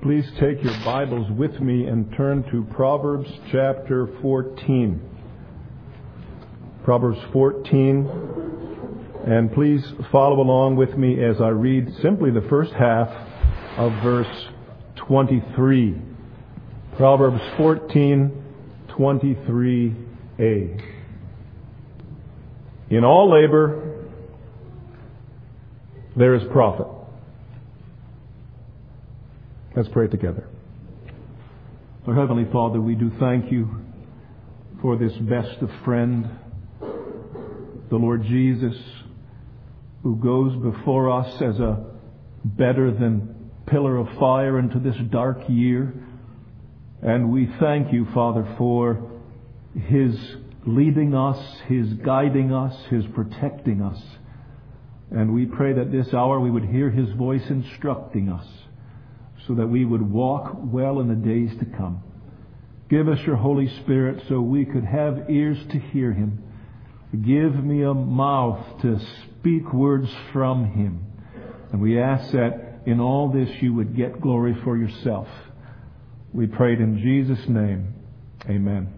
please take your Bibles with me and turn to Proverbs chapter 14. Proverbs 14. And please follow along with me as I read simply the first half of verse 23. Proverbs 14:23a. In all labor there is profit. Let's pray together. Our Heavenly Father, we do thank you for this best of friend, the Lord Jesus, who goes before us as a better than pillar of fire into this dark year. And we thank you, Father, for His leading us, His guiding us, His protecting us. And we pray that this hour we would hear His voice instructing us, so that we would walk well in the days to come. Give us your Holy Spirit so we could have ears to hear Him. Give me a mouth to speak words from Him. And we ask that in all this you would get glory for yourself. We pray it in Jesus' name. Amen.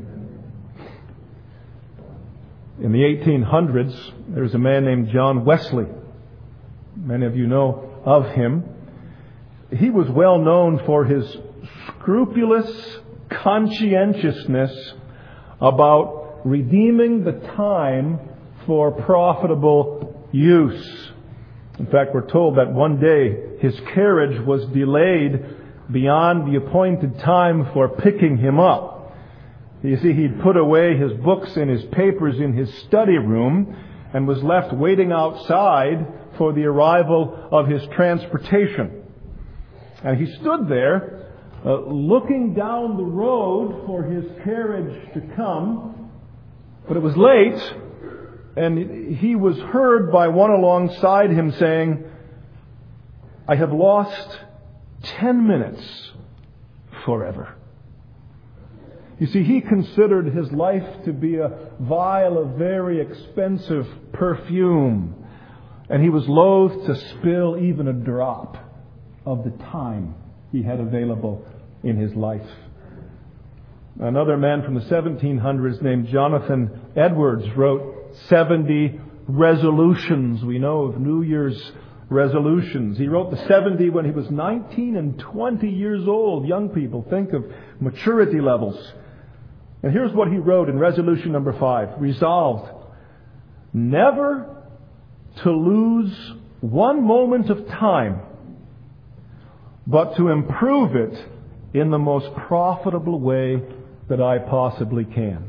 In the 1800s, there was a man named John Wesley. Many of you know of him. He was well known for his scrupulous conscientiousness about redeeming the time for profitable use. In fact, we're told that one day his carriage was delayed beyond the appointed time for picking him up. You see, he'd put away his books and his papers in his study room and was left waiting outside for the arrival of his transportation. And he stood there looking down the road for his carriage to come, but it was late, and he was heard by one alongside him saying, "I have lost 10 minutes forever." You see, he considered his life to be a vial of very expensive perfume, and he was loath to spill even a drop of the time he had available in his life. Another man from the 1700s named Jonathan Edwards wrote 70 resolutions. We know of New Year's resolutions. He wrote the 70 when he was 19 and 20 years old. Young people, think of maturity levels. And here's what he wrote in resolution number 5. Resolved, never to lose one moment of time, but to improve it in the most profitable way that I possibly can.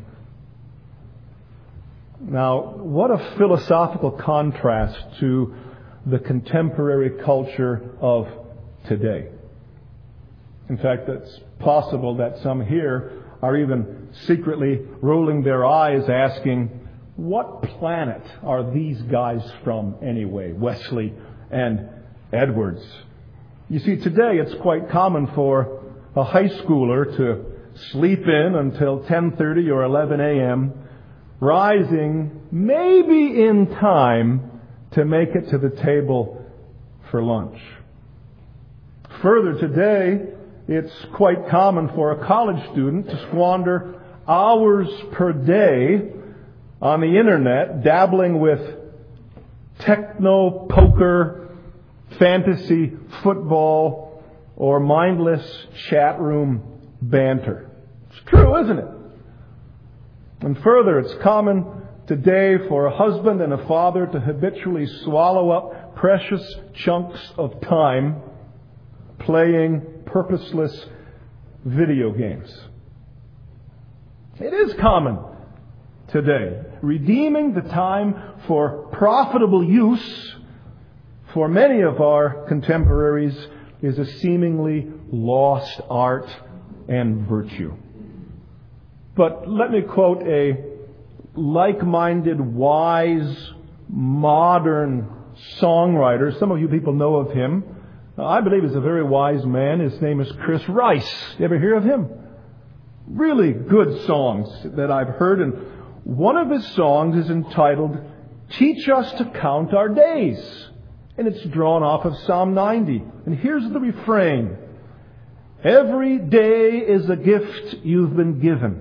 Now, what a philosophical contrast to the contemporary culture of today. In fact, it's possible that some here are even secretly rolling their eyes asking, what planet are these guys from anyway, Wesley and Edwards? You see, today it's quite common for a high schooler to sleep in until 10:30 or 11 a.m., rising maybe in time to make it to the table for lunch. Further, today it's quite common for a college student to squander hours per day on the internet dabbling with techno, poker, fantasy football, or mindless chat room banter. It's true, isn't it? And further, it's common today for a husband and a father to habitually swallow up precious chunks of time playing purposeless video games. It is common today. Redeeming the time for profitable use for many of our contemporaries is a seemingly lost art and virtue. But let me quote a like-minded, wise, modern songwriter. Some of you people know of him. I believe he's a very wise man. His name is Chris Rice. You ever hear of him? Really good songs that I've heard. And one of his songs is entitled, "Teach Us to Count Our Days." And it's drawn off of Psalm 90. And here's the refrain. Every day is a gift you've been given.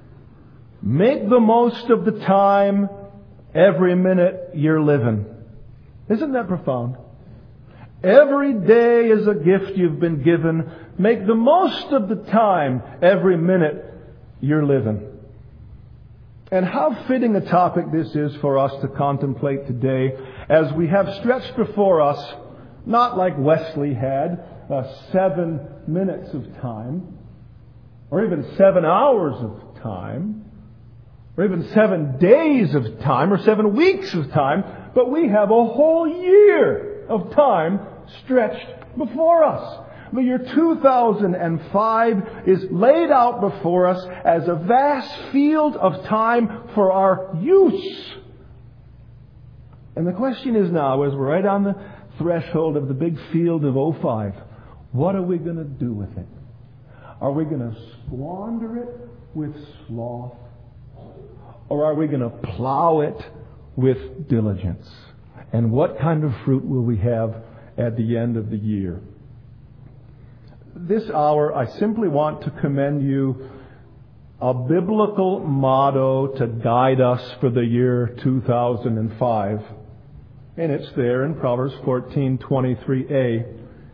Make the most of the time, every minute you're living. Isn't that profound? Every day is a gift you've been given. Make the most of the time, every minute you're living. And how fitting a topic this is for us to contemplate today, as we have stretched before us, not like Wesley had, 7 minutes of time, or even 7 hours of time, or even 7 days of time, or 7 weeks of time, but we have a whole year of time stretched before us. The year 2005 is laid out before us as a vast field of time for our use. And the question is now, as we're right on the threshold of the big field of 05, what are we going to do with it? Are we going to squander it with sloth? Or are we going to plow it with diligence? And what kind of fruit will we have at the end of the year? This hour, I simply want to commend you a biblical motto to guide us for the year 2005. And it's there in Proverbs 14:23a.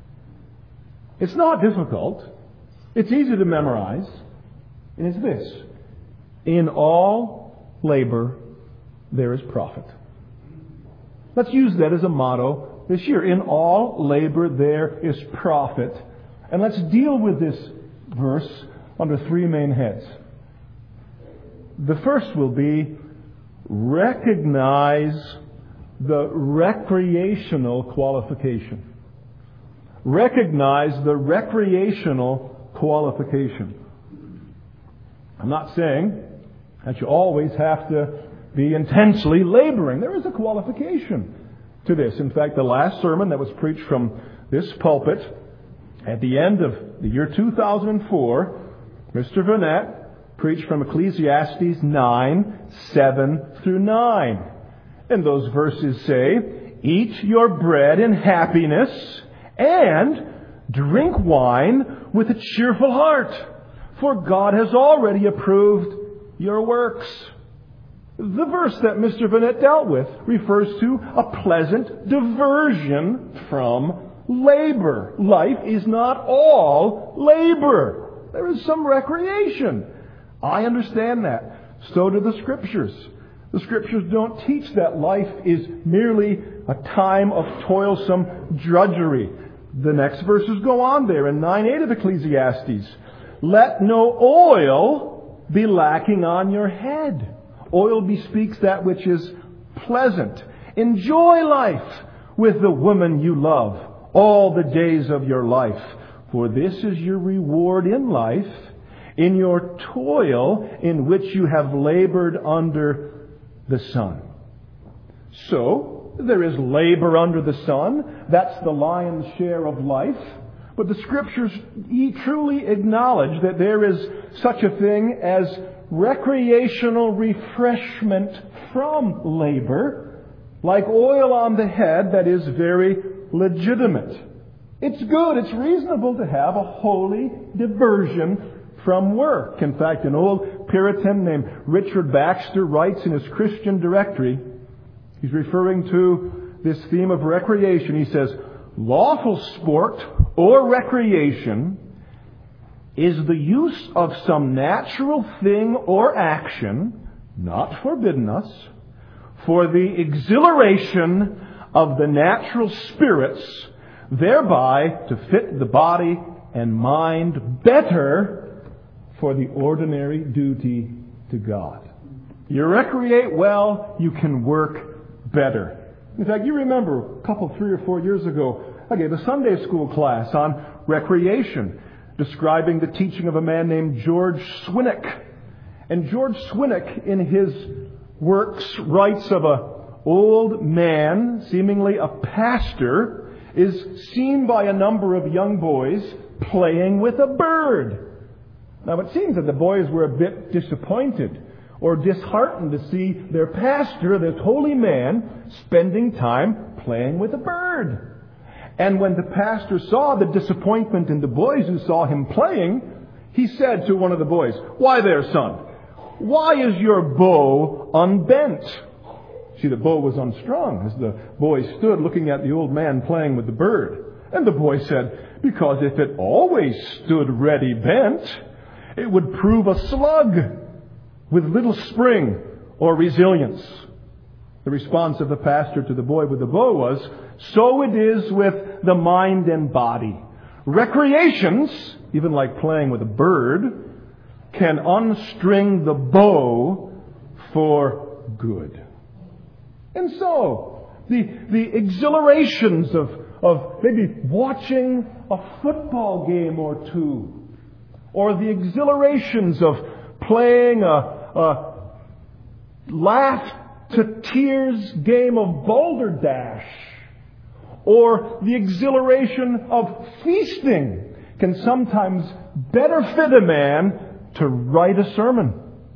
It's not difficult. It's easy to memorize. And it's this: in all labor, there is profit. Let's use that as a motto this year. In all labor, there is profit. And let's deal with this verse under 3 main heads. The first will be recognize the recreational qualification. Recognize the recreational qualification. I'm not saying that you always have to be intensely laboring. There is a qualification to this. In fact, the last sermon that was preached from this pulpit at the end of the year 2004, Mr. Vanette preached from Ecclesiastes 9:7-9. And those verses say, "Eat your bread in happiness and drink wine with a cheerful heart, for God has already approved your works." The verse that Mr. Vanette dealt with refers to a pleasant diversion from labor. Life is not all labor. There is some recreation. I understand that. So do the Scriptures. The Scriptures don't teach that life is merely a time of toilsome drudgery. The next verses go on there in 9:8 of Ecclesiastes. "Let no oil be lacking on your head." Oil bespeaks that which is pleasant. Enjoy life with the woman you love all the days of your life, for this is your reward in life, in your toil in which you have labored under the sun. So, there is labor under the sun. That's the lion's share of life. But the Scriptures truly acknowledge that there is such a thing as recreational refreshment from labor, like oil on the head, that is very legitimate. It's good, it's reasonable to have a holy diversion from work. In fact, an old Puritan named Richard Baxter writes in his Christian Directory, he's referring to this theme of recreation. He says, "Lawful sport or recreation is the use of some natural thing or action, not forbidden us, for the exhilaration of the natural spirits, thereby to fit the body and mind better for the ordinary duty to God." You recreate well, you can work better. In fact, you remember a couple, 3 or 4 years ago, I gave a Sunday school class on recreation, describing the teaching of a man named George Swinnock. And George Swinnock, in his works, writes of a old man, seemingly a pastor, is seen by a number of young boys playing with a bird. Now, it seems that the boys were a bit disappointed or disheartened to see their pastor, this holy man, spending time playing with a bird. And when the pastor saw the disappointment in the boys who saw him playing, he said to one of the boys, "Why there, son? Why is your bow unbent?" See, the bow was unstrung as the boy stood looking at the old man playing with the bird. And the boy said, "Because if it always stood ready bent, it would prove a slug with little spring or resilience." The response of the pastor to the boy with the bow was, "So it is with the mind and body. Recreations, even like playing with a bird, can unstring the bow for good." And so, the exhilarations of maybe watching a football game or two, or the exhilarations of playing a laugh-to-tears game of boulder dash, or the exhilaration of feasting can sometimes better fit a man to write a sermon,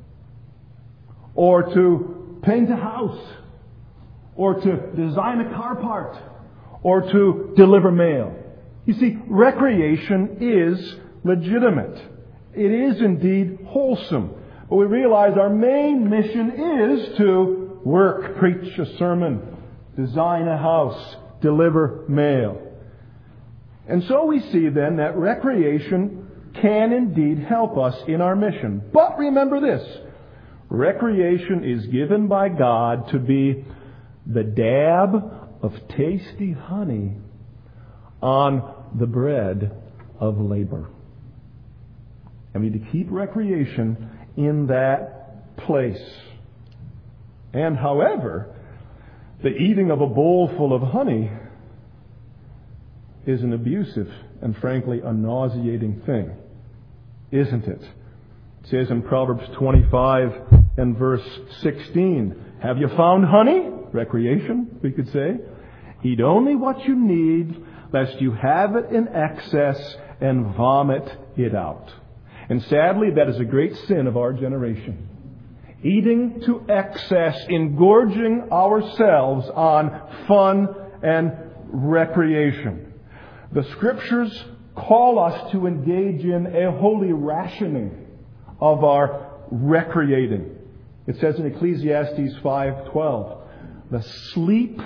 or to paint a house, or to design a car part, or to deliver mail. You see, recreation is legitimate. It is indeed wholesome. But we realize our main mission is to work, preach a sermon, design a house, deliver mail. And so we see then that recreation can indeed help us in our mission. But remember this: recreation is given by God to be the dab of tasty honey on the bread of labor. And we need to keep recreation in that place. And however, the eating of a bowl full of honey is an abusive and frankly a nauseating thing, isn't it? It says in Proverbs 25 and verse 16, "Have you found honey?" Recreation, we could say. "Eat only what you need, lest you have it in excess and vomit it out." And sadly, that is a great sin of our generation. Eating to excess, engorging ourselves on fun and recreation. The Scriptures call us to engage in a holy rationing of our recreating. It says in Ecclesiastes 5:12, "The sleep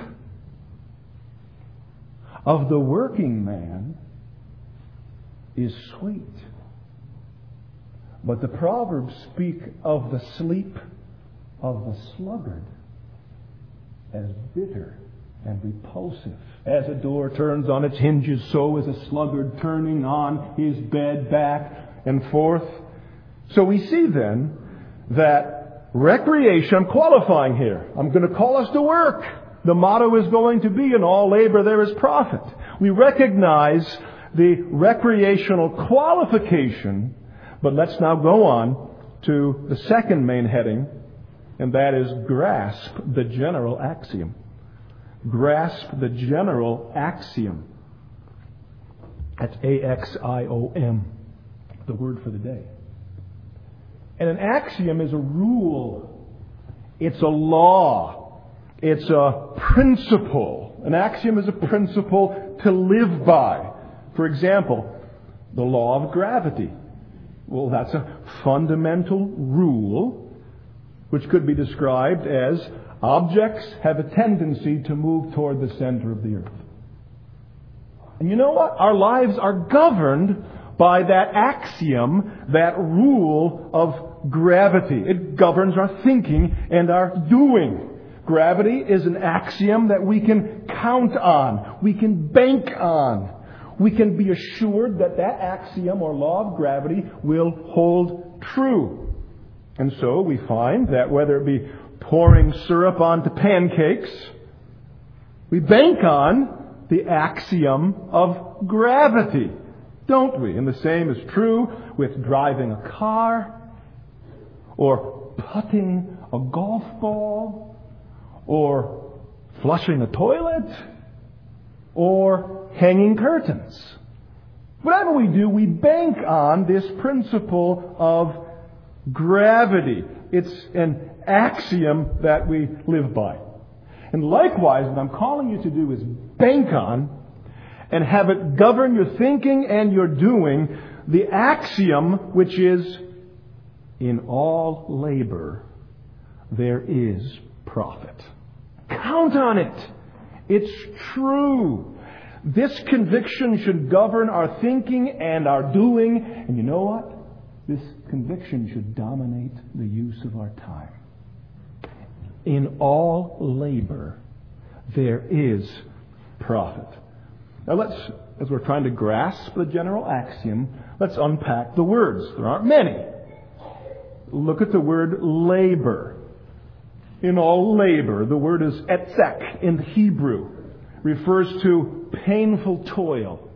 of the working man is sweet, but the Proverbs speak of the sleep of the sluggard as bitter and repulsive. As a door turns on its hinges, so is a sluggard turning on his bed back and forth." So we see then that recreation, I'm qualifying here. I'm going to call us to work. The motto is going to be, "In all labor there is profit." We recognize the recreational qualification, but let's now go on to the second main heading, and that is grasp the general axiom. Grasp the general axiom. That's AXIOM, the word for the day. And an axiom is a rule. It's a law. It's a principle. An axiom is a principle to live by. For example, the law of gravity. Well, that's a fundamental rule which could be described as objects have a tendency to move toward the center of the earth. And you know what? Our lives are governed by that axiom, that rule of gravity. It governs our thinking and our doing. Gravity is an axiom that we can count on. We can bank on. We can be assured that that axiom or law of gravity will hold true. And so we find that whether it be pouring syrup onto pancakes, we bank on the axiom of gravity, don't we? And the same is true with driving a car, or putting a golf ball, or flushing a toilet, or hanging curtains. Whatever we do, we bank on this principle of gravity. It's an axiom that we live by. And likewise, what I'm calling you to do is bank on and have it govern your thinking and your doing, the axiom which is, in all labor there is profit. Count on it. It's true. This conviction should govern our thinking and our doing. And you know what? This conviction should dominate the use of our time. In all labor, there is profit. Now as we're trying to grasp the general axiom, let's unpack the words. There aren't many. Look at the word labor. In all labor, the word is etzek in Hebrew. Refers to painful toil.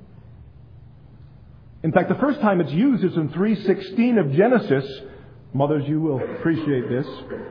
In fact, the first time it's used is in 3:16 of Genesis. Mothers, you will appreciate this.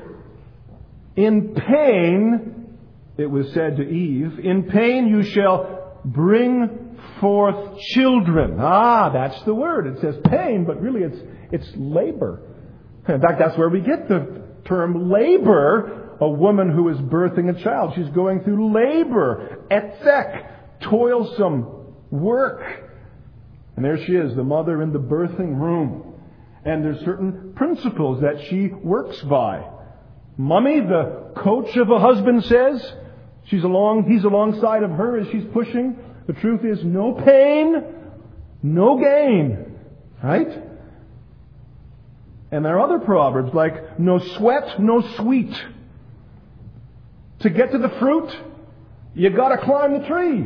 In pain, it was said to Eve, in pain you shall bring forth children. That's the word. It says pain, but really it's labor. In fact, that's where we get the term labor. A woman who is birthing a child. She's going through labor. Etzek. Toilsome work. And there she is, the mother in the birthing room. And there's certain principles that she works by. Mummy, the coach of a husband, says he's alongside of her as she's pushing. The truth is, no pain, no gain. Right? And there are other proverbs like, no sweat, no sweet. To get to the fruit, you got to climb the tree.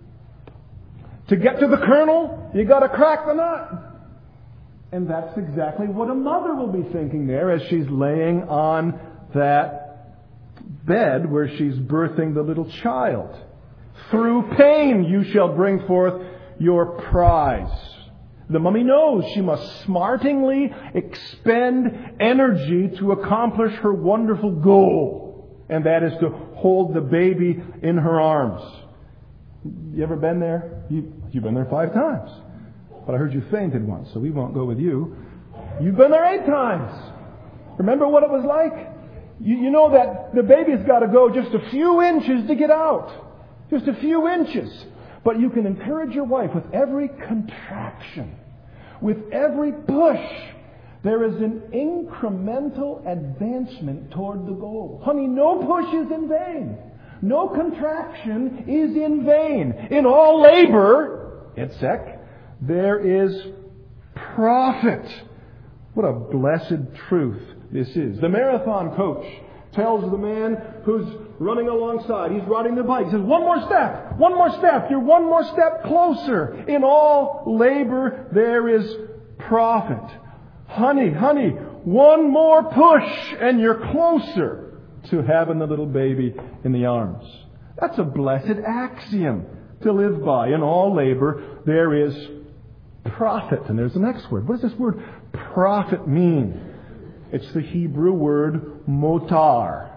To get to the kernel, you got to crack the nut. And that's exactly what a mother will be thinking there as she's laying on that bed where she's birthing the little child. Through pain you shall bring forth your prize. The mummy knows she must smartingly expend energy to accomplish her wonderful goal. And that is to hold the baby in her arms. You ever been there? You've been there 5 times. But I heard you fainted once, so we won't go with you. You've been there 8 times. Remember what it was like? You know that the baby's got to go just a few inches to get out. Just a few inches. But you can encourage your wife with every contraction, with every push. There is an incremental advancement toward the goal. Honey, no push is in vain. No contraction is in vain. In all labor, etzek, there is profit. What a blessed truth this is. The marathon coach tells the man who's running alongside, he's riding the bike, he says, one more step, you're one more step closer. In all labor, there is profit. Honey, one more push and you're closer to having the little baby in the arms. That's a blessed axiom to live by. In all labor, there is profit. And there's the next word. What does this word profit mean? It's the Hebrew word motar,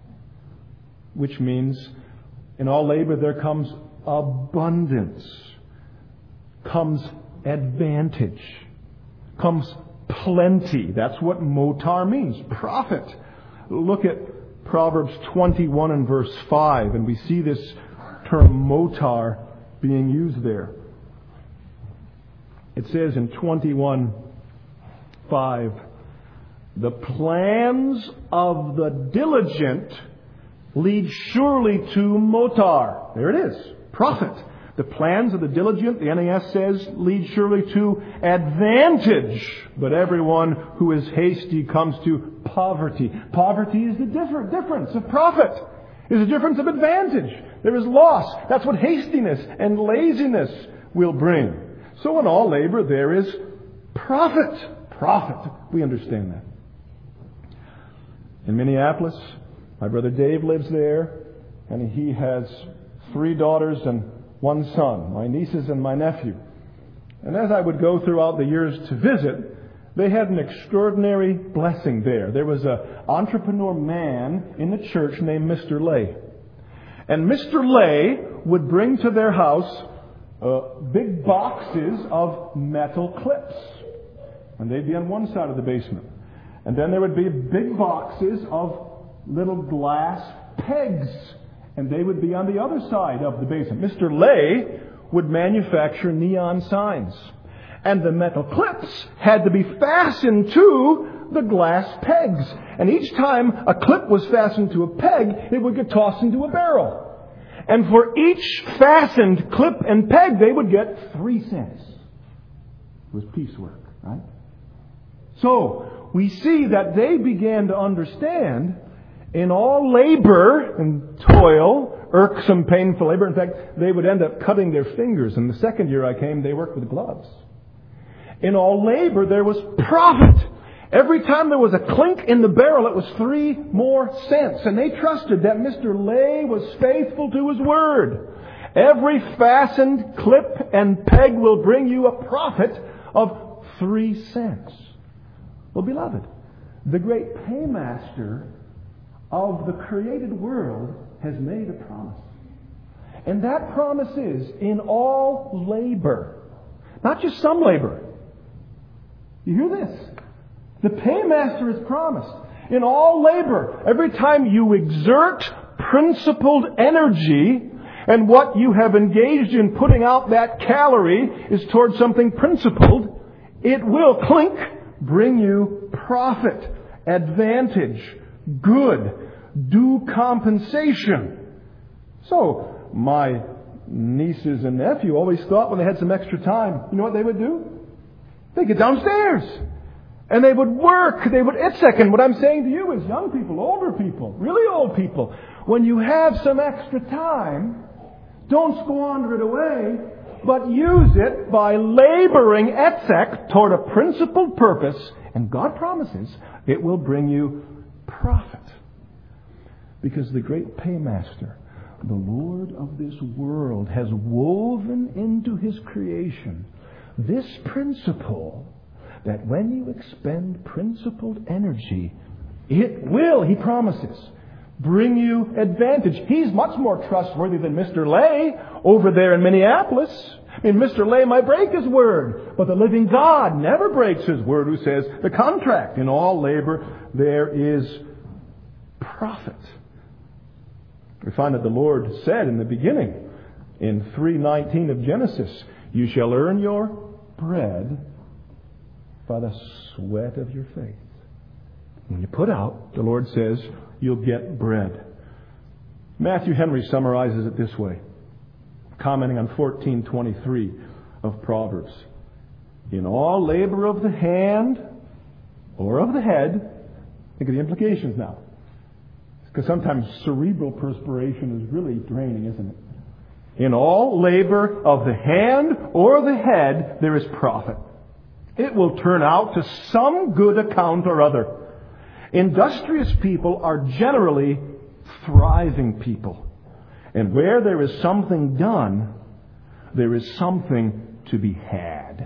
which means in all labor there comes abundance, comes advantage, comes plenty. That's what motar means. Profit. Look at Proverbs 21 and verse 5, and we see this term motar being used there. It says in 21:5, the plans of the diligent lead surely to motar. There it is. Profit. The plans of the diligent, the NAS says, lead surely to advantage. But everyone who is hasty comes to poverty. Poverty is the difference of profit. It is a difference of advantage. There is loss. That's what hastiness and laziness will bring. So in all labor there is profit. Profit. We understand that. In Minneapolis, my brother Dave lives there, and he has 3 daughters and 1 son, my nieces and my nephew. And as I would go throughout the years to visit, they had an extraordinary blessing there. There was an entrepreneur man in the church named Mr. Lay. And Mr. Lay would bring to their house big boxes of metal clips. And they'd be on one side of the basement. And then there would be big boxes of little glass pegs. And they would be on the other side of the basement. Mr. Lay would manufacture neon signs. And the metal clips had to be fastened to the glass pegs. And each time a clip was fastened to a peg, it would get tossed into a barrel. And for each fastened clip and peg, they would get 3 cents. It was piecework, right? So, we see that they began to understand in all labor and toil, irksome, painful labor. In fact, they would end up cutting their fingers. And the second year I came, they worked with gloves. In all labor, there was profit. Every time there was a clink in the barrel, it was 3 more cents. And they trusted that Mr. Lay was faithful to his word. Every fastened clip and peg will bring you a profit of 3 cents. Well, beloved, the great paymaster of the created world has made a promise. And that promise is in all labor. Not just some labor. You hear this? The paymaster has promised. In all labor, every time you exert principled energy, and what you have engaged in putting out that calorie is towards something principled, it will, clink, bring you profit, advantage, good, due compensation. So, my nieces and nephew always thought when they had some extra time, you know what they would do? They'd get downstairs. And they would work. They would itzek. And what I'm saying to you is young people, older people, really old people, when you have some extra time, don't squander it away, but use it by laboring etzek toward a principled purpose. And God promises it will bring you profit. Because the great paymaster, the Lord of this world, has woven into His creation this principle that when you expend principled energy, it will, He promises, bring you advantage. He's much more trustworthy than Mr. Lay over there in Minneapolis. I mean, Mr. Lay might break his word, but the living God never breaks His word, who says, the contract, in all labor there is profit. We find that the Lord said in the beginning, in 3:19 of Genesis, you shall earn your bread by the sweat of your faith. When you put out, the Lord says, you'll get bread. Matthew Henry summarizes it this way, commenting on 14:23 of Proverbs. In all labor of the hand or of the head, think of the implications now. Because sometimes cerebral perspiration is really draining, isn't it? In all labor of the hand or the head, there is profit. It will turn out to some good account or other. Industrious people are generally thriving people. And where there is something done, there is something to be had.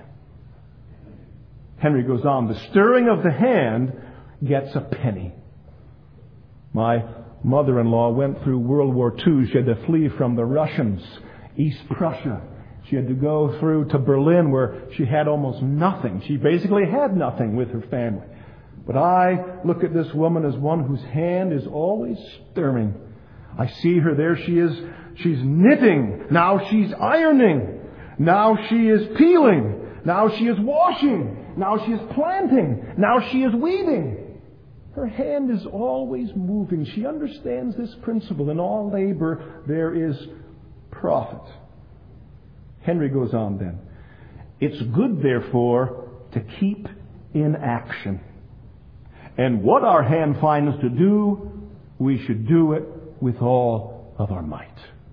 Henry goes on, the stirring of the hand gets a penny. My mother-in-law went through World War II. She had to flee from the Russians, East Prussia. She had to go through to Berlin, where she had almost nothing. She basically had nothing with her family. But I look at this woman as one whose hand is always stirring. I see her, there she is. She's knitting. Now she's ironing. Now she is peeling. Now she is washing. Now she is planting. Now she is weeding. Her hand is always moving. She understands this principle. In all labor, there is profit. Henry goes on then. It's good, therefore, to keep in action. And what our hand finds to do, we should do it with all of our might.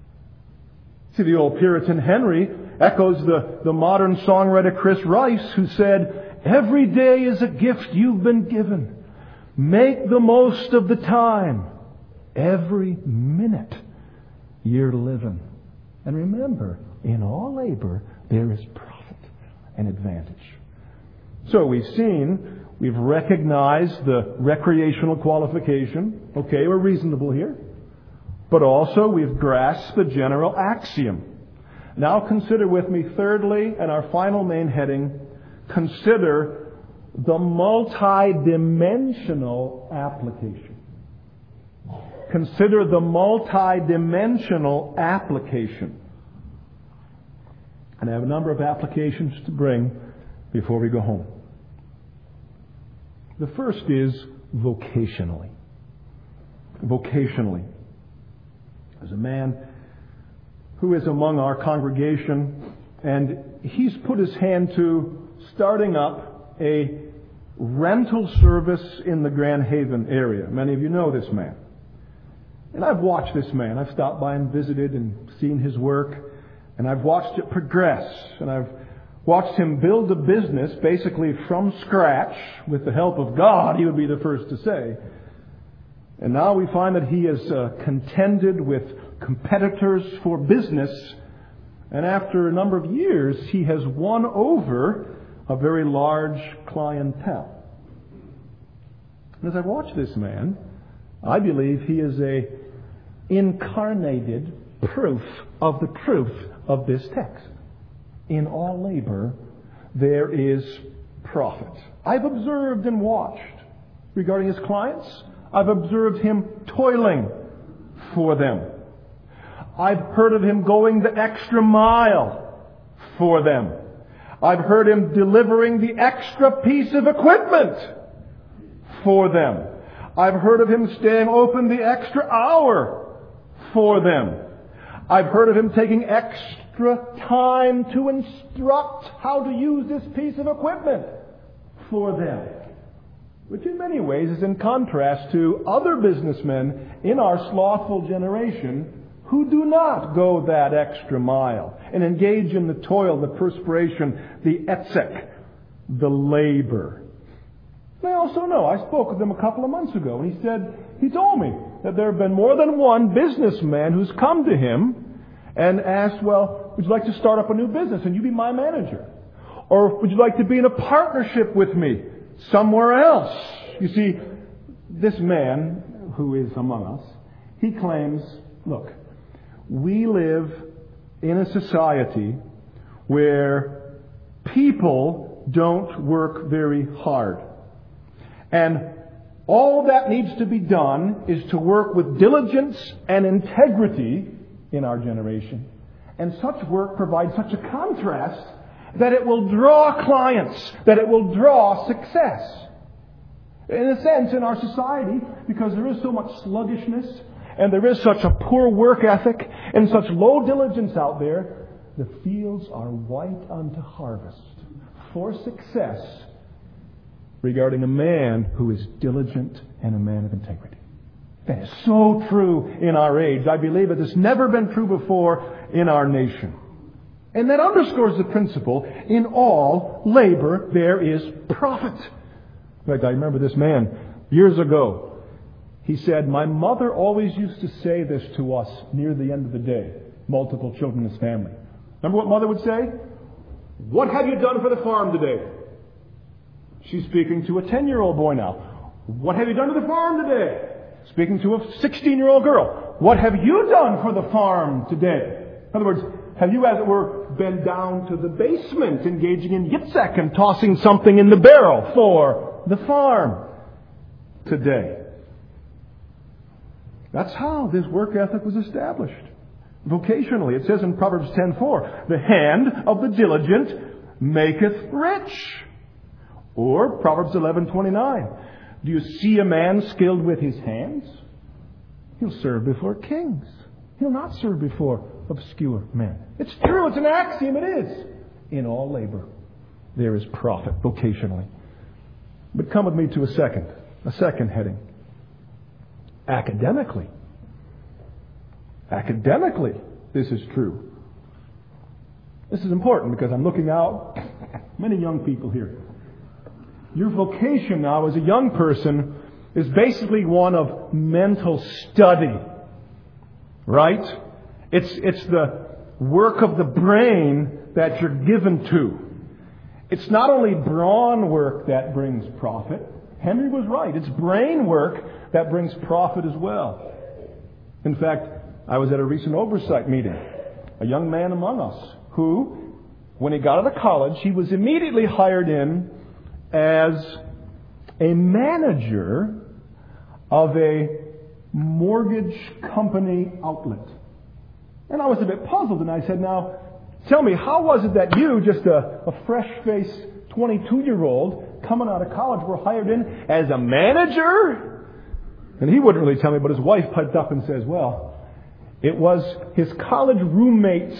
See, the old Puritan Henry echoes the modern songwriter Chris Rice, who said, every day is a gift you've been given. Make the most of the time. Every minute you're living. And remember, in all labor, there is profit and advantage. So we've recognized the recreational qualification. Okay, we're reasonable here. But also we've grasped the general axiom. Now consider with me, thirdly, and our final main heading, consider the multidimensional application. Consider the multidimensional application. And I have a number of applications to bring before we go home. The first is vocationally. Vocationally. There's a man who is among our congregation, and he's put his hand to starting up a rental service in the Grand Haven area. Many of you know this man. And I've watched this man. I've stopped by and visited and seen his work, and I've watched it progress, and I've watched him build a business basically from scratch with the help of God, he would be the first to say. And now we find that he has contended with competitors for business, and after a number of years he has won over a very large clientele. And as I watch this man, I believe he is a incarnated proof of the truth of this text. In all labor there is profit. I've observed and watched regarding his clients. I've observed him toiling for them. I've heard of him going the extra mile for them. I've heard him delivering the extra piece of equipment for them. I've heard of him staying open the extra hour for them. I've heard of him taking extra time to instruct how to use this piece of equipment for them. Which in many ways is in contrast to other businessmen in our slothful generation who do not go that extra mile and engage in the toil, the perspiration, the etzek, the labor. And I also know, I spoke with him a couple of months ago, and he told me that there have been more than one businessman who's come to him and asked, well, would you like to start up a new business and you be my manager? Or would you like to be in a partnership with me somewhere else? You see, this man who is among us, he claims, look, we live in a society where people don't work very hard. And all that needs to be done is to work with diligence and integrity in our generation. And such work provides such a contrast that it will draw clients, that it will draw success. In a sense, in our society, because there is so much sluggishness, and there is such a poor work ethic, and such low diligence out there, the fields are white unto harvest for success regarding a man who is diligent and a man of integrity. That is so true in our age. I believe it has never been true before in our nation. And that underscores the principle, in all labor there is profit. In fact, I remember this man years ago. He said, my mother always used to say this to us near the end of the day. Multiple children in his family. Remember what mother would say? What have you done for the farm today? She's speaking to a 10-year-old boy now. What have you done to the farm today? Speaking to a 16-year-old girl. What have you done for the farm today? In other words, have you, as it were, been down to the basement engaging in yitzhak and tossing something in the barrel for the farm today? That's how this work ethic was established. Vocationally, it says in Proverbs 10:4, the hand of the diligent maketh rich. Or Proverbs 11:29, do you see a man skilled with his hands? He'll serve before kings. He'll not serve before obscure men. It's true, it's an axiom, it is. In all labor, there is profit, vocationally. But come with me to a second heading. Academically, this is true. This is important because I'm looking out many young people here. Your vocation now as a young person is basically one of mental study. Right? It's the work of the brain that you're given to. It's not only brawn work that brings profit. Henry was right. It's brain work that brings profit as well. In fact, I was at a recent oversight meeting. A young man among us who, when he got out of college, he was immediately hired in as a manager of a mortgage company outlet. And I was a bit puzzled, and I said, now, Tell me, how was it that you, just a fresh-faced 22-year-old coming out of college, were hired in as a manager? And he wouldn't really tell me, but his wife piped up and says, well, it was his college roommate's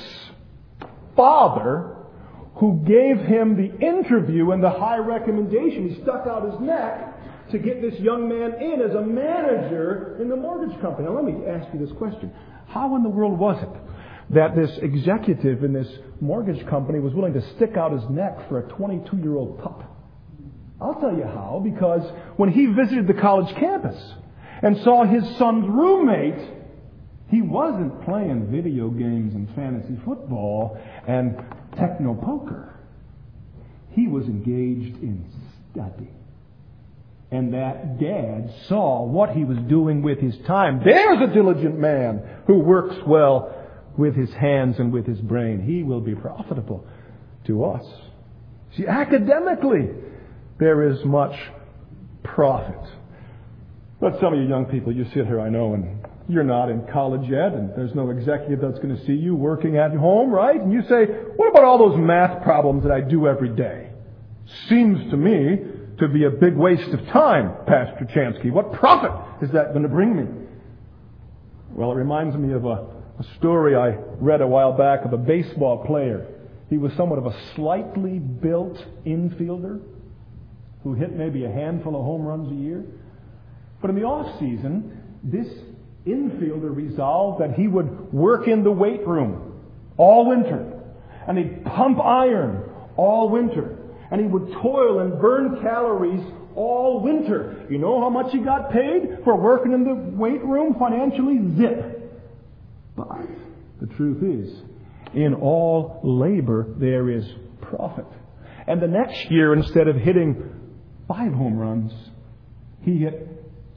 father who gave him the interview and the high recommendation. He stuck out his neck to get this young man in as a manager in the mortgage company. Now let me ask you this question. How in the world was it that this executive in this mortgage company was willing to stick out his neck for a 22-year-old pup? I'll tell you how. Because when he visited the college campus and saw his son's roommate, he wasn't playing video games and fantasy football and techno poker. He was engaged in study. And that dad saw what he was doing with his time. There's a diligent man who works well with his hands and with his brain. He will be profitable to us. See, academically, there is much profit. But some of you young people, you sit here, I know, and you're not in college yet, and there's no executive that's going to see you working at home, right? And you say, what about all those math problems that I do every day? Seems to me to be a big waste of time, Pastor Chansky. What profit is that going to bring me? Well, it reminds me of a story I read a while back of a baseball player. He was somewhat of a slightly built infielder who hit maybe a handful of home runs a year. But in the off season, this infielder resolved that he would work in the weight room all winter. And he'd pump iron all winter. And he would toil and burn calories all winter. You know how much he got paid for working in the weight room financially? Zip. But the truth is, in all labor there is profit. And the next year, instead of hitting 5 home runs, he hit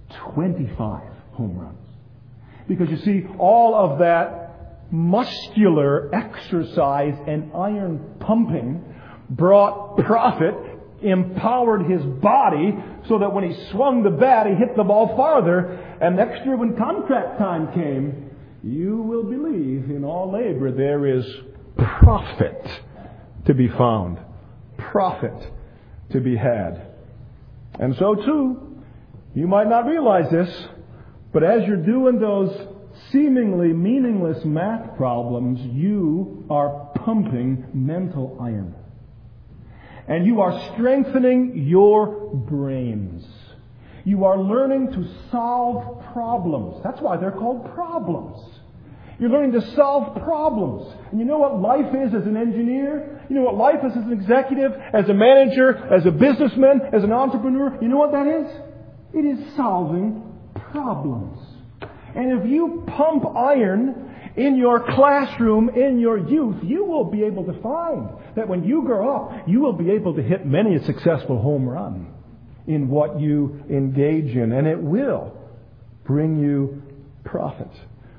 25 home runs. Because you see, all of that muscular exercise and iron pumping brought profit, empowered his body, so that when he swung the bat, he hit the ball farther. And next year when contract time came, you will believe in all labor there is profit to be found. Profit to be had. And so too, you might not realize this, but as you're doing those seemingly meaningless math problems, you are pumping mental iron. And you are strengthening your brains. You are learning to solve problems. That's why they're called problems. You're learning to solve problems. And you know what life is as an engineer? You know what life is as an executive, as a manager, as a businessman, as an entrepreneur? You know what that is? It is solving problems. And if you pump iron in your classroom, in your youth, you will be able to find that when you grow up, you will be able to hit many a successful home run in what you engage in. And it will bring you profit.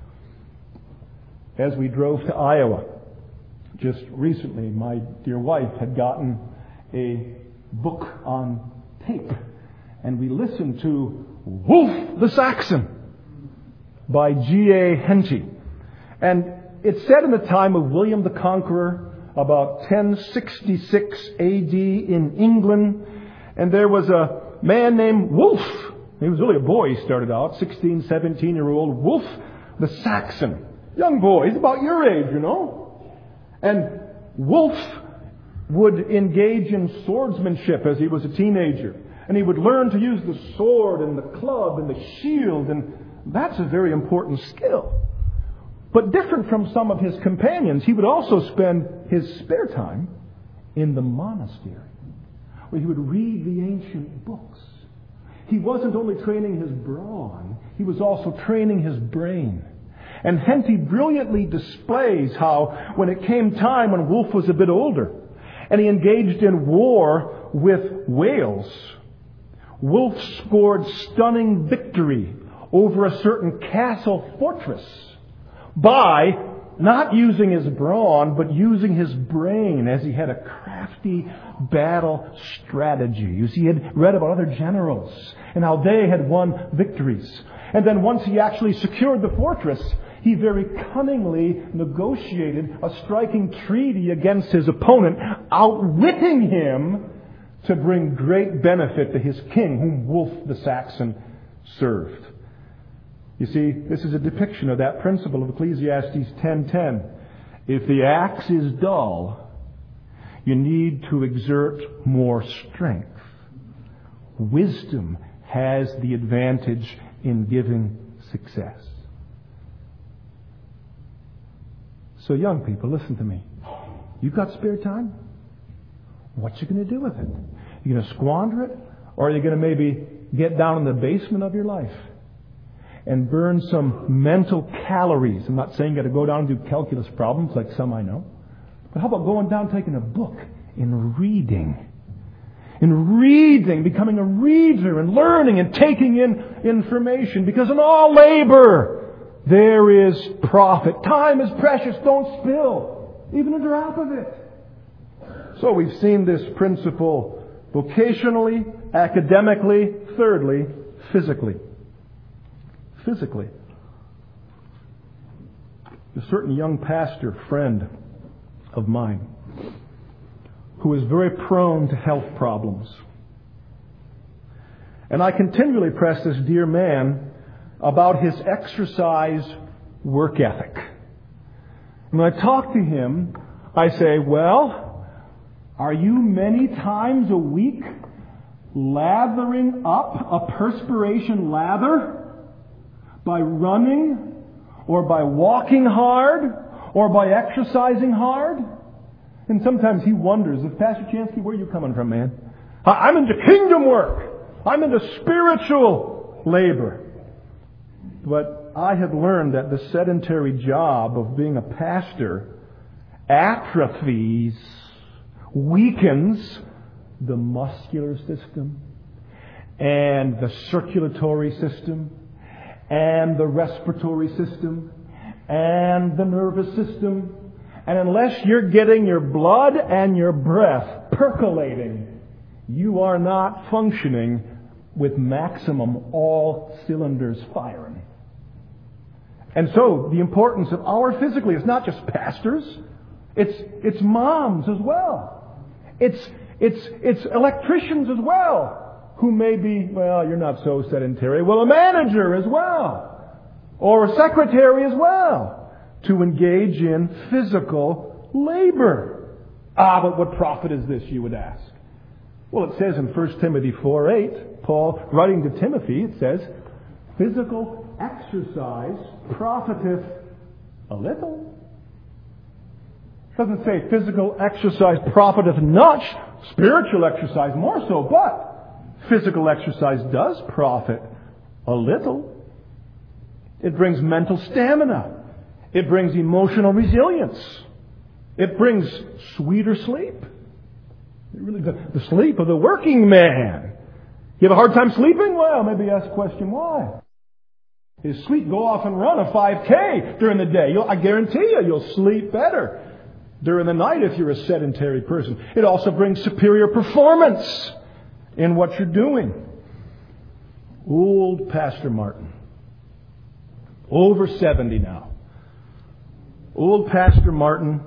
As we drove to Iowa just recently, my dear wife had gotten a book on tape. And we listened to Wolf the Saxon by G.A. Henty. And it's set in the time of William the Conqueror, about 1066 A.D. in England. And there was a man named Wolf. He was really a boy, he started out, 16, 17-year-old Wolf the Saxon. Young boy, he's about your age, you know. And Wolf would engage in swordsmanship as he was a teenager. And he would learn to use the sword and the club and the shield. And that's a very important skill. But different from some of his companions, he would also spend his spare time in the monastery, where he would read the ancient books. He wasn't only training his brawn, he was also training his brain. And Henty brilliantly displays how, when it came time when Wolf was a bit older, and he engaged in war with Wales, Wolf scored stunning victory over a certain castle fortress by not using his brawn, but using his brain, as he had a crafty battle strategy. You see, he had read about other generals and how they had won victories. And then once he actually secured the fortress, He very cunningly negotiated a striking treaty against his opponent, outwitting him to bring great benefit to his king, whom Wulf the Saxon served. You see, this is a depiction of that principle of Ecclesiastes 10:10. If the axe is dull, you need to exert more strength. Wisdom has the advantage in giving success. So young people, listen to me. You've got spare time? What you going to do with it? You going to squander it? Or are you going to maybe get down in the basement of your life and burn some mental calories? I'm not saying you got to go down and do calculus problems like some I know. But how about going down, taking a book and reading? And reading, becoming a reader and learning and taking in information. Because in all labor, there is profit. Time is precious. Don't spill even a drop of it. So we've seen this principle vocationally, academically, thirdly, physically. Physically. A certain young pastor friend of mine who is very prone to health problems. And I continually press this dear man about his exercise work ethic. And when I talk to him, I say, well, are you many times a week lathering up a perspiration lather by running or by walking hard or by exercising hard? And sometimes he wonders, Pastor Chansky, where are you coming from, man? I'm into kingdom work. I'm into spiritual labor. But I have learned that the sedentary job of being a pastor atrophies, weakens the muscular system and the circulatory system and the respiratory system and the nervous system. And unless you're getting your blood and your breath percolating, you are not functioning with maximum all cylinders firing. And so the importance of our physically is not just pastors, it's moms as well. It's electricians as well, who may be, well, you're not so sedentary. Well, a manager as well, or a secretary as well, to engage in physical labor. But what profit is this, you would ask? Well, it says in 1 Timothy 4:8, Paul writing to Timothy, it says, physical exercise profiteth a little. It doesn't say physical exercise profiteth much, spiritual exercise more so, but physical exercise does profit a little. It brings mental stamina. It brings emotional resilience. It brings sweeter sleep. It really does. The sleep of the working man. You have a hard time sleeping? Well, maybe ask the question, why? His sleep, go off and run a 5K during the day. I guarantee you'll sleep better during the night if you're a sedentary person. It also brings superior performance in what you're doing. Old Pastor Martin, over 70 now. Old Pastor Martin,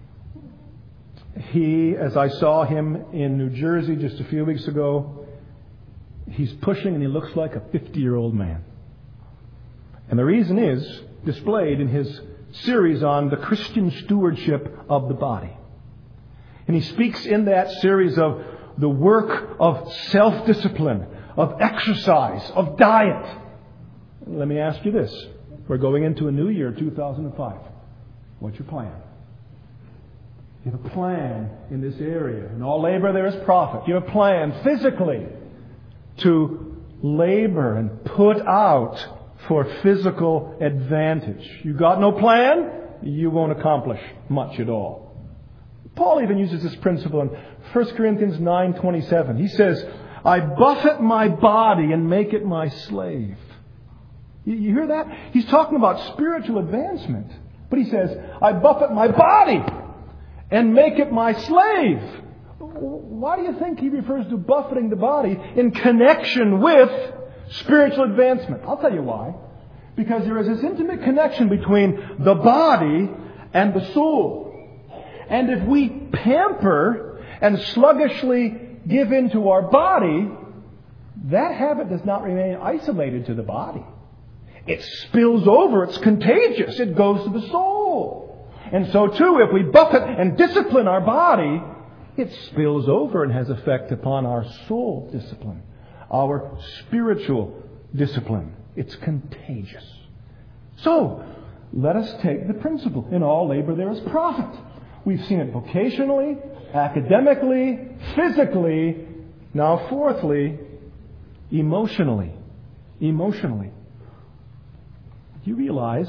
he, as I saw him in New Jersey just a few weeks ago, he's pushing and he looks like a 50-year-old man. And the reason is displayed in his series on the Christian stewardship of the body. And he speaks in that series of the work of self-discipline, of exercise, of diet. Let me ask you this. We're going into a new year, 2005. What's your plan? You have a plan in this area. In all labor there is profit. You have a plan physically to labor and put out for physical advantage. You got no plan, you won't accomplish much at all. Paul even uses this principle in 1 Corinthians 9:27. He says, I buffet my body and make it my slave. You hear that? He's talking about spiritual advancement. But he says, I buffet my body and make it my slave. Why do you think he refers to buffeting the body in connection with spiritual advancement? I'll tell you why. Because there is this intimate connection between the body and the soul. And if we pamper and sluggishly give in to our body, that habit does not remain isolated to the body. It spills over. It's contagious. It goes to the soul. And so too, if we buffet and discipline our body, it spills over and has effect upon our soul discipline, our spiritual discipline. It's contagious. So, let us take the principle. In all labor there is profit. We've seen it vocationally, academically, physically. Now, fourthly, emotionally. Emotionally. Do you realize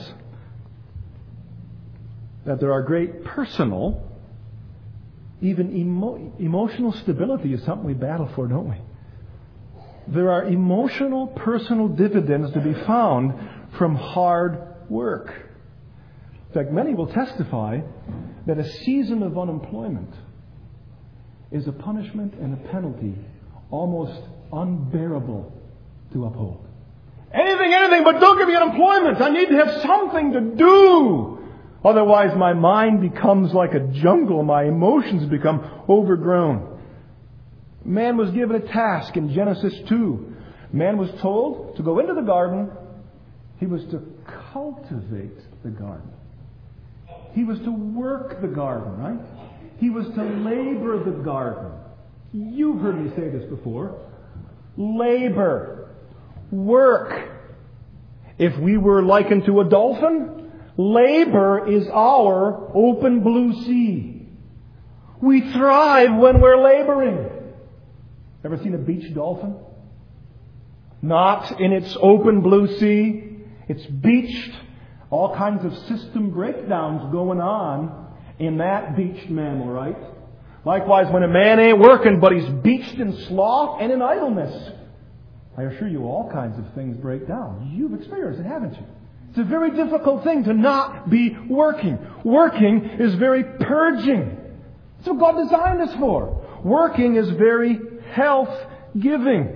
that there are great personal, even emotional stability is something we battle for, don't we? There are emotional, personal dividends to be found from hard work. In fact, many will testify that a season of unemployment is a punishment and a penalty almost unbearable to uphold. Anything, but don't give me unemployment. I need to have something to do. Otherwise, my mind becomes like a jungle. My emotions become overgrown. Man was given a task in Genesis 2. Man was told to go into the garden. He was to cultivate the garden. He was to work the garden, right? He was to labor the garden. You've heard me say this before. Labor. Work. If we were likened to a dolphin, labor is our open blue sea. We thrive when we're laboring. Ever seen a beach dolphin? Not in its open blue sea. It's beached. All kinds of system breakdowns going on in that beached mammal, right? Likewise, when a man ain't working, but he's beached in sloth and in idleness, I assure you all kinds of things break down. You've experienced it, haven't you? It's a very difficult thing to not be working. Working is very purging. That's what God designed us for. Working is very health-giving.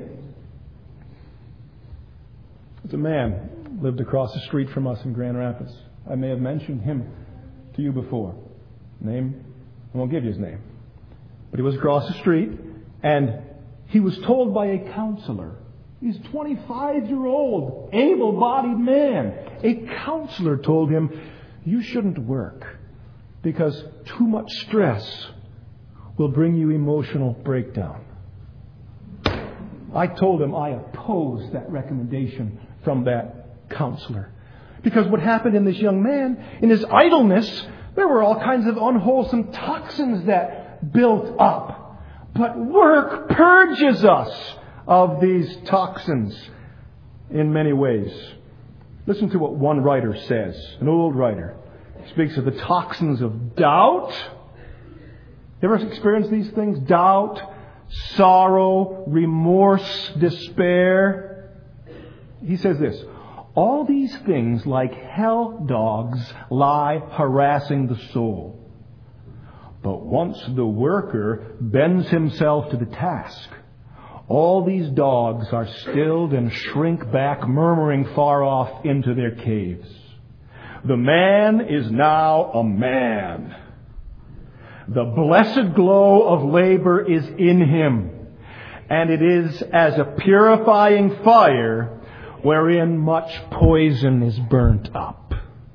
There's a man lived across the street from us in Grand Rapids. I may have mentioned him to you before. Name, I won't give you his name. But he was across the street, and he was told by a counselor. He's a 25-year-old, able-bodied man. A counselor told him, you shouldn't work because too much stress will bring you emotional breakdown. I told him I opposed that recommendation from that counselor. Because what happened in this young man, in his idleness, there were all kinds of unwholesome toxins that built up. But work purges us of these toxins in many ways. Listen to what one writer says, an old writer. He speaks of the toxins of doubt. You ever experienced these things? Doubt, sorrow, remorse, despair. He says this, all these things like hell dogs lie harassing the soul. But once the worker bends himself to the task, all these dogs are stilled and shrink back, murmuring far off into their caves. The man is now a man. The blessed glow of labor is in him, and it is as a purifying fire wherein much poison is burnt up.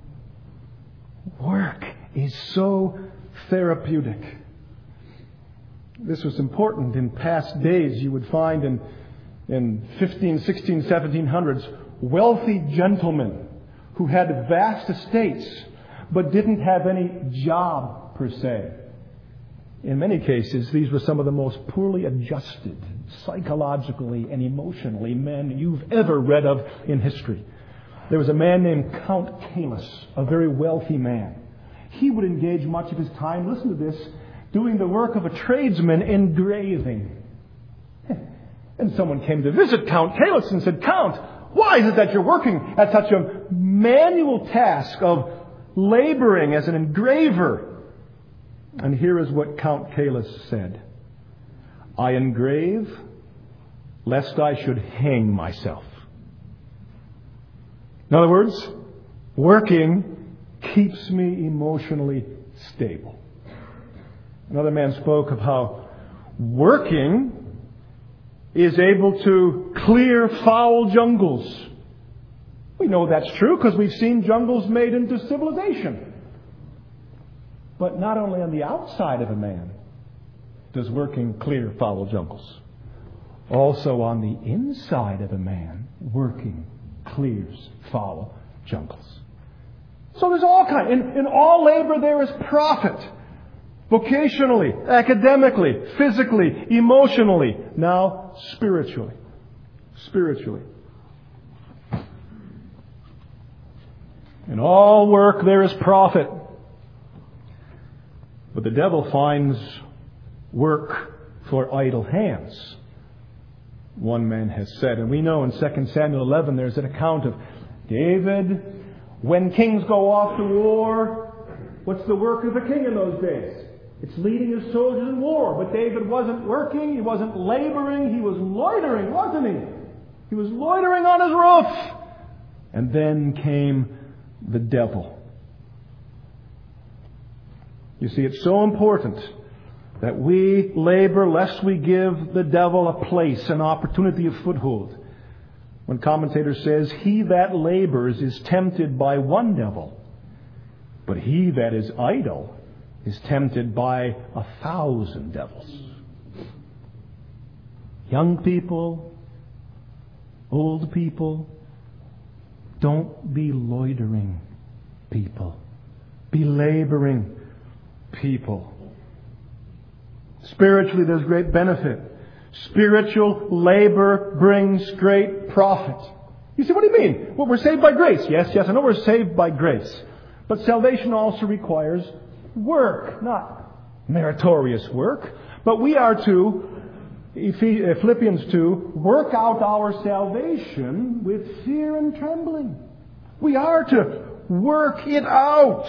Work is so therapeutic. This was important in past days. You would find in 15, 16, 1700s, wealthy gentlemen who had vast estates but didn't have any job per se. In many cases, these were some of the most poorly adjusted, psychologically and emotionally, men you've ever read of in history. There was a man named Count Caylus, a very wealthy man. He would engage much of his time, listen to this, doing the work of a tradesman engraving. And someone came to visit Count Caylus and said, Count, why is it that you're working at such a manual task of laboring as an engraver? And here is what Count Caylus said. I engrave lest I should hang myself. In other words, working keeps me emotionally stable. Another man spoke of how working is able to clear foul jungles. We know that's true because we've seen jungles made into civilization. But not only on the outside of a man does working clear foul jungles. Also on the inside of a man, working clears foul jungles. So there's all kinds. In all labor there is profit. Vocationally, academically, physically, emotionally, now spiritually. Spiritually. In all work there is profit. But the devil finds work for idle hands, one man has said. And we know in 2 Samuel 11 there's an account of David. When kings go off to war, what's the work of a king in those days? It's leading his soldiers in war. But David wasn't working, he wasn't laboring, he was loitering, wasn't he? He was loitering on his roof. And then came the devil. You see, it's so important that we labor lest we give the devil a place, an opportunity of foothold. One commentator says, he that labors is tempted by one devil, but he that is idle is tempted by 1,000 devils. Young people, old people, don't be loitering people. Be laboring people. Spiritually, there's great benefit. Spiritual labor brings great profit. You see, what do you mean? Well, we're saved by grace. Yes, I know we're saved by grace. But salvation also requires work, not meritorious work. But we are to, Philippians 2, work out our salvation with fear and trembling. We are to work it out.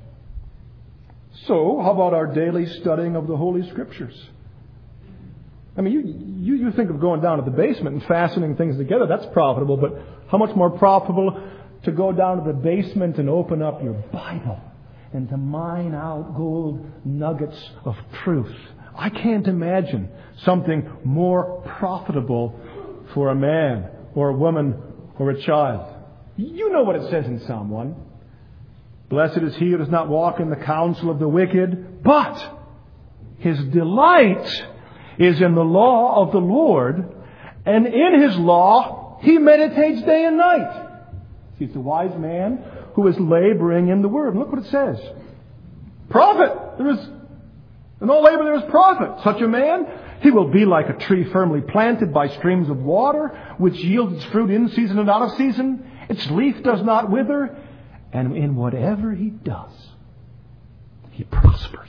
So, how about our daily studying of the Holy Scriptures? I mean, you think of going down to the basement and fastening things together. That's profitable. But how much more profitable to go down to the basement and open up your Bible and to mine out gold nuggets of truth? I can't imagine something more profitable for a man or a woman or a child. You know what it says in Psalm 1. Blessed is he who does not walk in the counsel of the wicked, but his delight is in the law of the Lord, and in his law he meditates day and night. See, it's a wise man who is laboring in the Word. Look what it says. Profit. In all labor there is profit. Such a man, he will be like a tree firmly planted by streams of water, which yields its fruit in season and out of season. Its leaf does not wither, and in whatever he does, he prospers.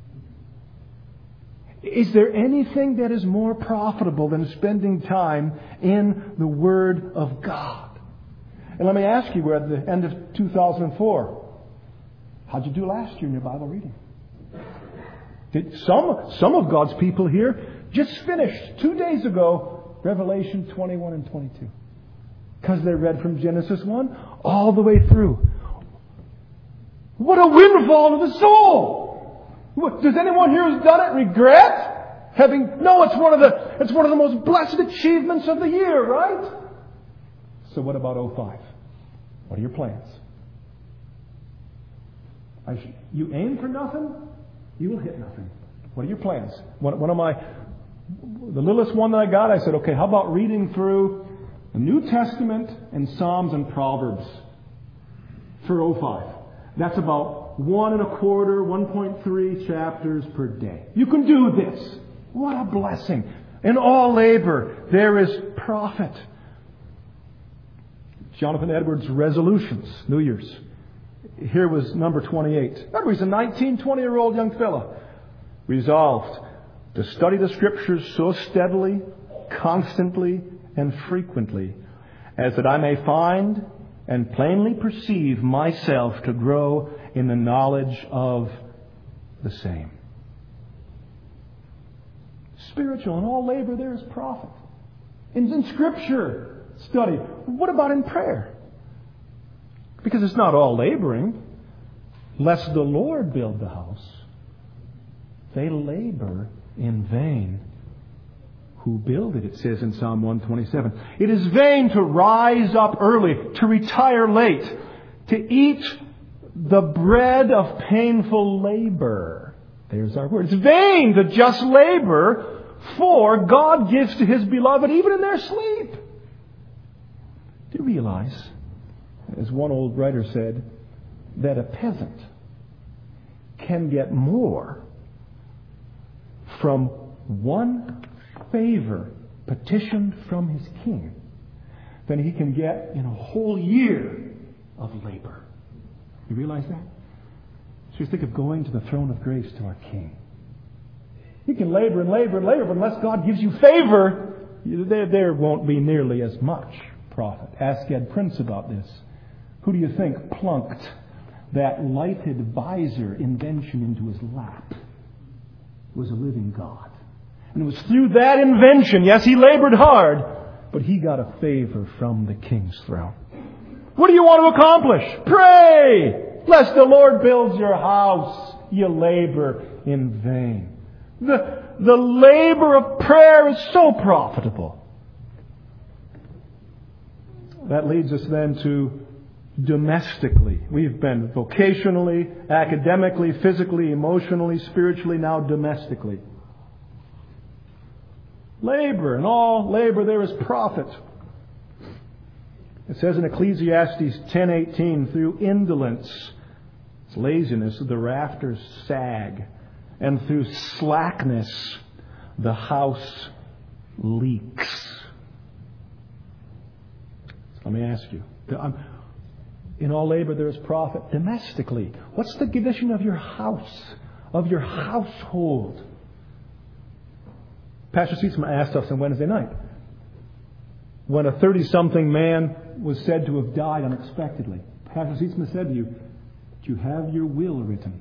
Is there anything that is more profitable than spending time in the Word of God? And let me ask you, we're at the end of 2004. How'd you do last year in your Bible reading? Some of God's people here just finished 2 days ago Revelation 21 and 22. Because they read from Genesis 1 all the way through. What a windfall to the soul! Does anyone here who's done it regret having? No, it's one of the most blessed achievements of the year, right? So what about 05? What are your plans? You aim for nothing, you will hit nothing. What are your plans? The littlest one that I got, I said, okay, how about reading through the New Testament and Psalms and Proverbs for 05? That's about 1.25, 1.3 chapters per day. You can do this. What a blessing. In all labor, there is profit. Jonathan Edwards' resolutions, New Year's. Here was number 28. Remember, he's a 20-year-old young fellow. Resolved to study the Scriptures so steadily, constantly, and frequently, as that I may find and plainly perceive myself to grow in the knowledge of the same. Spiritual, in all labor there is profit. In Scripture study, what about in prayer? Because it's not all laboring. Lest the Lord build the house, they labor in vain who build it, it says in Psalm 127. It is vain to rise up early, to retire late, to eat the bread of painful labor. There's our word. It's vain to just labor, for God gives to His beloved even in their sleep. Do you realize, as one old writer said, that a peasant can get more from one favor petitioned from his king than he can get in a whole year of labor? You realize that? So you think of going to the throne of grace to our King. You can labor and labor and labor, but unless God gives you favor, there won't be nearly as much profit. Ask Ed Prince about this. Who do you think plunked that lighted visor invention into his lap? It was a living God. And it was through that invention, yes, he labored hard, but he got a favor from the King's throne. What do you want to accomplish? Pray! Lest the Lord builds your house, you labor in vain. The labor of prayer is so profitable. That leads us then to domestically. We've been vocationally, academically, physically, emotionally, spiritually, now domestically. Labor, and all labor there is profit. It says in Ecclesiastes 10:18, through indolence, it's laziness, the rafters sag, and through slackness, the house leaks. Let me ask you, in all labor there is profit. Domestically, what's the condition of your house, of your household? Pastor Seatsma asked us on Wednesday night, when a 30-something man was said to have died unexpectedly, Pastor Seatsma said to you, do you have your will written?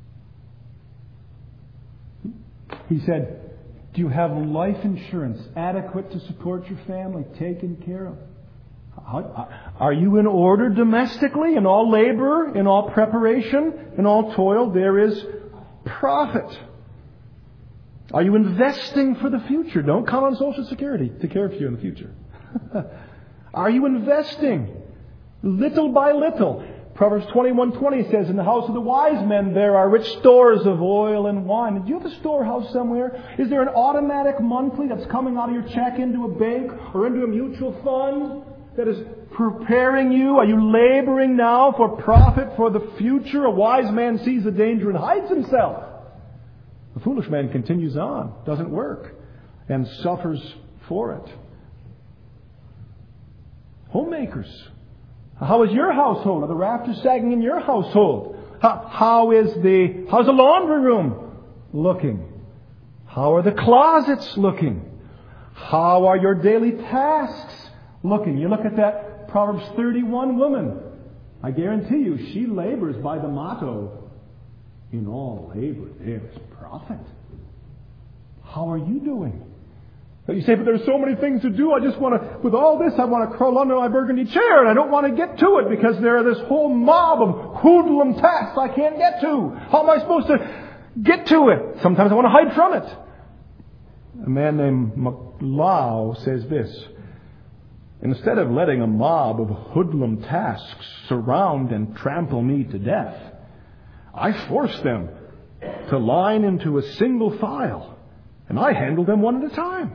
He said, do you have life insurance adequate to support your family, taken care of? Are you in order domestically? In all labor, in all preparation, in all toil, there is profit. Are you investing for the future? Don't count on Social Security to care for you in the future. Are you investing little by little? Proverbs 21:20 says, in the house of the wise men there are rich stores of oil and wine. Do you have a storehouse somewhere? Is there an automatic monthly that's coming out of your check into a bank or into a mutual fund that is preparing you? Are you laboring now for profit for the future? A wise man sees the danger and hides himself. The foolish man continues on, doesn't work, and suffers for it. Homemakers, how is your household? Are the rafters sagging in your household? How's the laundry room looking? How are the closets looking? How are your daily tasks looking? You look at that Proverbs 31 woman. I guarantee you, she labors by the motto, in all labor there is profit. How are you doing? But you say, but there's so many things to do. With all this, I want to crawl under my burgundy chair, and I don't want to get to it because there are this whole mob of hoodlum tasks I can't get to. How am I supposed to get to it? Sometimes I want to hide from it. A man named McLeod says this: instead of letting a mob of hoodlum tasks surround and trample me to death, I force them to line into a single file, and I handle them one at a time.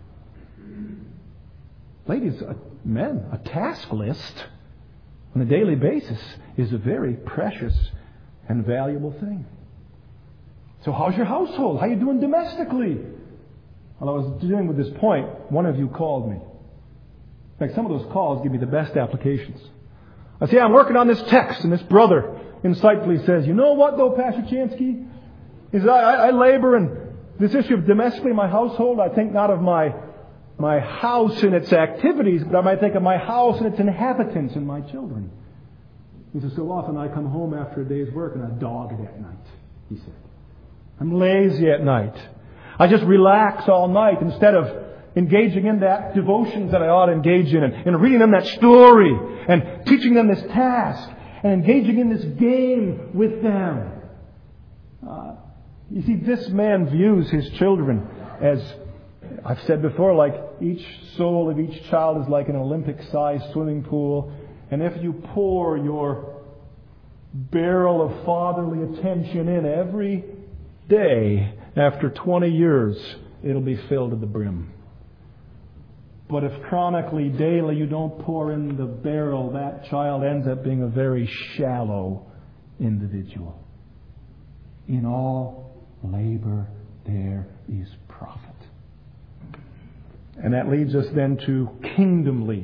Ladies, men, a task list on a daily basis is a very precious and valuable thing. So how's your household? How are you doing domestically? While I was dealing with this point, one of you called me. In fact, some of those calls give me the best applications. I say, I'm working on this text, and this brother insightfully says, you know what though, Pastor Chansky? He says, I labor in this issue of domestically, my household. I think not of my house and its activities, but I might think of my house and its inhabitants and my children. He says, so often I come home after a day's work and I dog it at night, he said. I'm lazy at night. I just relax all night instead of engaging in that devotions that I ought to engage in, and reading them that story, and teaching them this task, and engaging in this game with them. You see, this man views his children as, I've said before, like each soul of each child is like an Olympic-sized swimming pool. And if you pour your barrel of fatherly attention in every day, after 20 years, it'll be filled to the brim. But if chronically, daily, you don't pour in the barrel, that child ends up being a very shallow individual. In all labor there is profit. And that leads us then to kingdomly.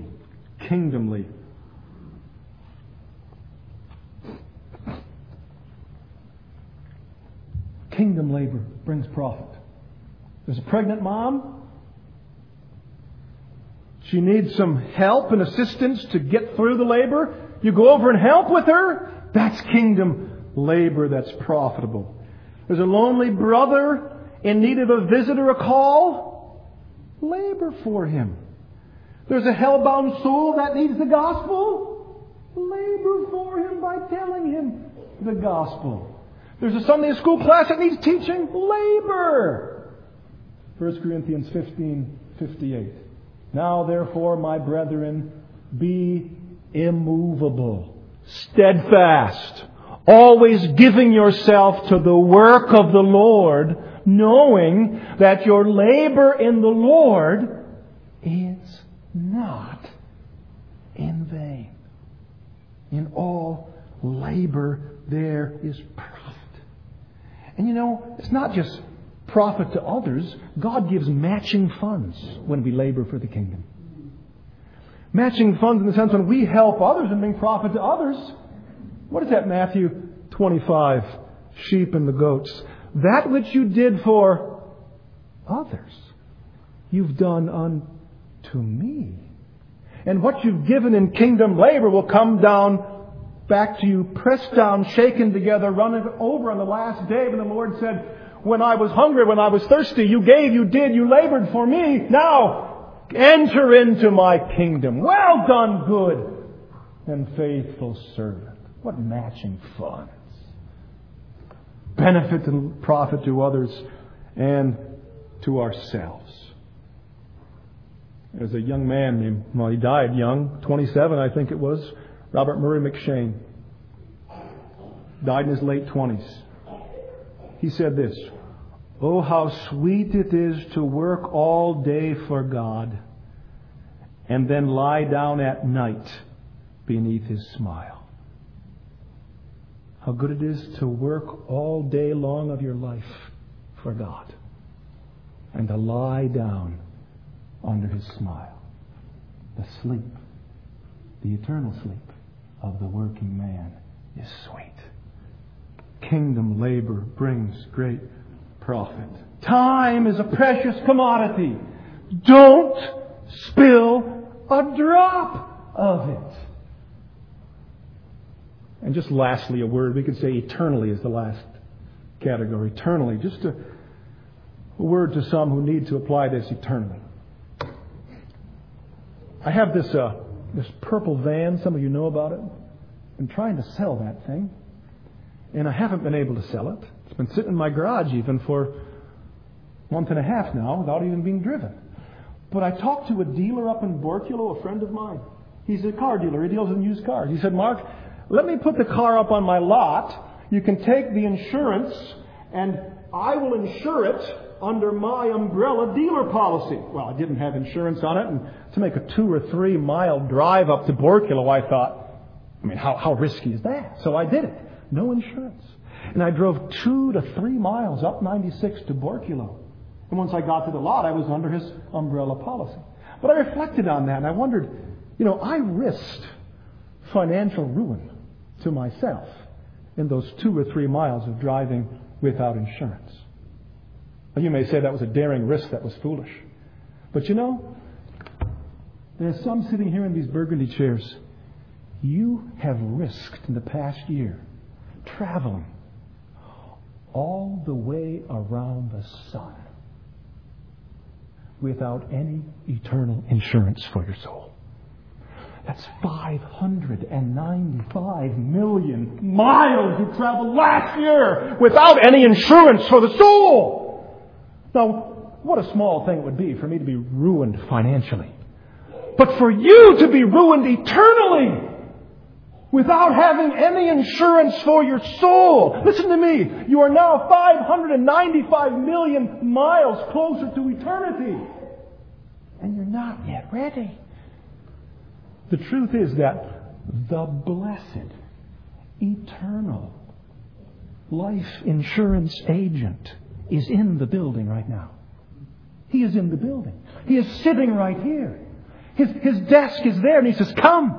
Kingdom labor brings profit. There's a pregnant mom. She needs some help and assistance to get through the labor. You go over and help with her. That's kingdom labor that's profitable. There's a lonely brother in need of a visit or a call. Labor for him. There's a hell-bound soul that needs the gospel. Labor for him by telling him the gospel. There's a Sunday school class that needs teaching. Labor. 1 Corinthians 15:58. Now, therefore, my brethren, be immovable, steadfast, always giving yourself to the work of the Lord, knowing that your labor in the Lord is not in vain. In all labor there is profit. And you know, it's not just profit to others. God gives matching funds when we labor for the kingdom. Matching funds in the sense when we help others and bring profit to others. What is that, Matthew 25? Sheep and the goats. That which you did for others, you've done unto me. And what you've given in kingdom labor will come down back to you, pressed down, shaken together, running over on the last day when the Lord said, when I was hungry, when I was thirsty, you gave, you did, you labored for me. Now, enter into my kingdom. Well done, good and faithful servant. What matching funds. Benefit and profit to others and to ourselves. There's a young man named, well, he died young, 27 I think it was, Robert Murray McShane. Died in his late 20s. He said this, "Oh, how sweet it is to work all day for God and then lie down at night beneath His smile." How good it is to work all day long of your life for God and to lie down under His smile. The sleep, the eternal sleep of the working man is sweet. Kingdom labor brings great profit. Time is a precious commodity. Don't spill a drop of it. And just lastly, a word, we could say eternally is the last category. Eternally, just a word to some who need to apply this eternally. I have this purple van, some of you know about it. I'm trying to sell that thing. And I haven't been able to sell it. It's been sitting in my garage even for a month and a half now without even being driven. But I talked to a dealer up in Borculo, a friend of mine. He's a car dealer. He deals in used cars. He said, "Mark, let me put the car up on my lot. You can take the insurance and I will insure it under my umbrella dealer policy." Well, I didn't have insurance on it. And to make a 2 or 3 mile drive up to Borculo, I thought, how risky is that? So I did it. No insurance. And I drove 2 to 3 miles up 96 to Borculo. And once I got to the lot, I was under his umbrella policy. But I reflected on that and I wondered, I risked financial ruin to myself in those 2 or 3 miles of driving without insurance. Well, you may say that was a daring risk, that was foolish. But there's some sitting here in these burgundy chairs. You have risked in the past year traveling all the way around the sun without any eternal insurance for your soul. That's 595 million miles you traveled last year without any insurance for the soul. Now, what a small thing it would be for me to be ruined financially. But for you to be ruined eternally without having any insurance for your soul. Listen to me. You are now 595 million miles closer to eternity. And you're not yet ready. The truth is that the blessed, eternal life insurance agent is in the building right now. He is in the building. He is sitting right here. His desk is there and he says, come.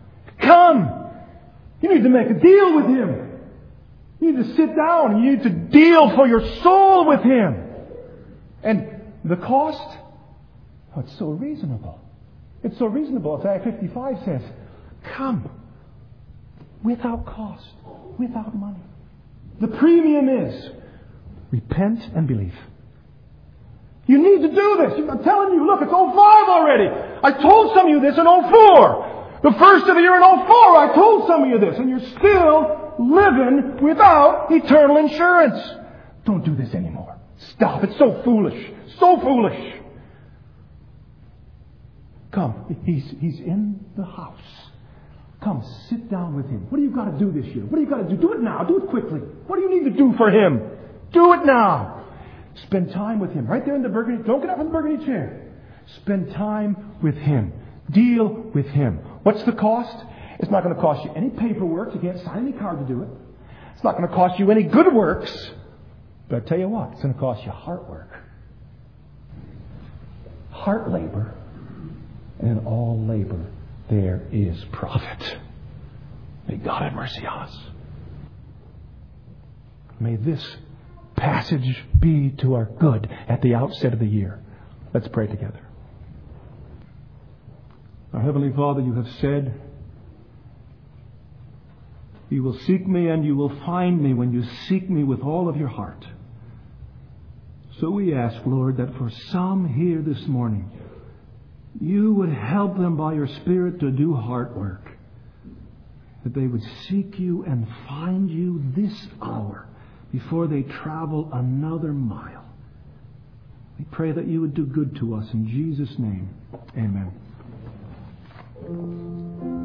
You need to make a deal with him. You need to sit down. You need to deal for your soul with him. And the cost? Oh, it's so reasonable. It's so reasonable. Isaiah 55 says, come without cost, without money. The premium is repent and believe. You need to do this. I'm telling you, look, it's 05 already. I told some of you this in 04. The first of the year in 04, I told some of you this. And you're still living without eternal insurance. Don't do this anymore. Stop. It's so foolish. So foolish. Come. He's in the house. Come, sit down with him. What do you got to do this year? What do you got to do? Do it now. Do it quickly. What do you need to do for him? Do it now. Spend time with him. Right there in the burgundy. Don't get up in the burgundy chair. Spend time with him. Deal with him. What's the cost? It's not going to cost you any paperwork. You can't sign any card to do it. It's not going to cost you any good works. But I tell you what, it's going to cost you heart work. Heart labor. And in all labor, there is profit. May God have mercy on us. May this passage be to our good at the outset of the year. Let's pray together. Our Heavenly Father, you have said, you will seek me and you will find me when you seek me with all of your heart. So we ask, Lord, that for some here this morning, you would help them by your Spirit to do heart work. That they would seek you and find you this hour before they travel another mile. We pray that you would do good to us in Jesus' name. Amen.